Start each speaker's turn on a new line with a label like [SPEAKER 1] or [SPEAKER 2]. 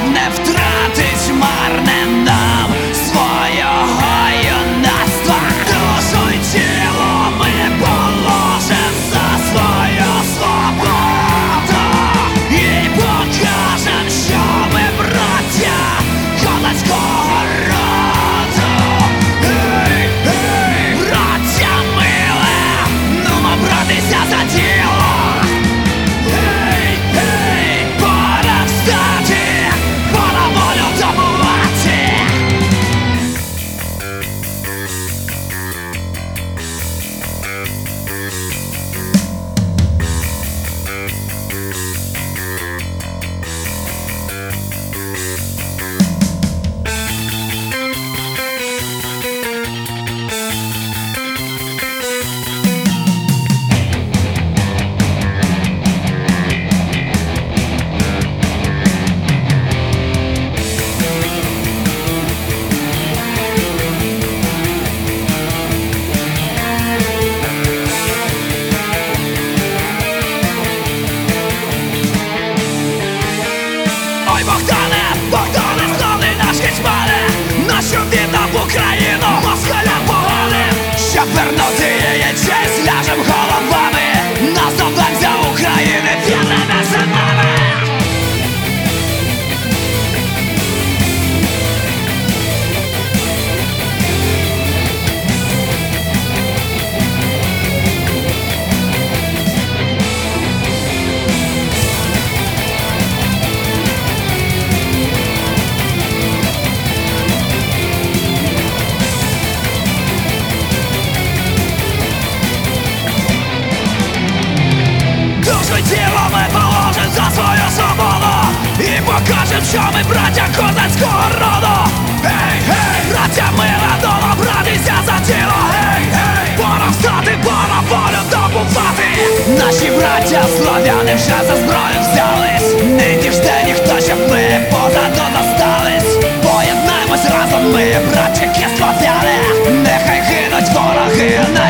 [SPEAKER 1] не втратить марне нам свого юнацтва. Душу й тіло ми положим за свою свободу і покажем, що ми браття козацького роду. Ей, ей, браття миле, нумо братися за діло. Ей, ей, пора встати, пора волю добувати. Ой, Богдане, Богдане, славний наш гетьмане, нашу віддав Україну москалям поганим. Щоб вернути її честь, ляжем головами, наздобемся України, вірними синами. Душу й тіло ми положим за свою свободу і покажем, що ми браття козацького роду. Ей, гей, браття мила, дома братися за тіло. Ей, гей, пора встати, пора волю добувати. Наші браття слав'яни вже за зброю взялись. Нині жде ніхто, щоб ми позаду достались. Поєднаємось разом ми, братчики слав'яни. Нехай гинуть вороги.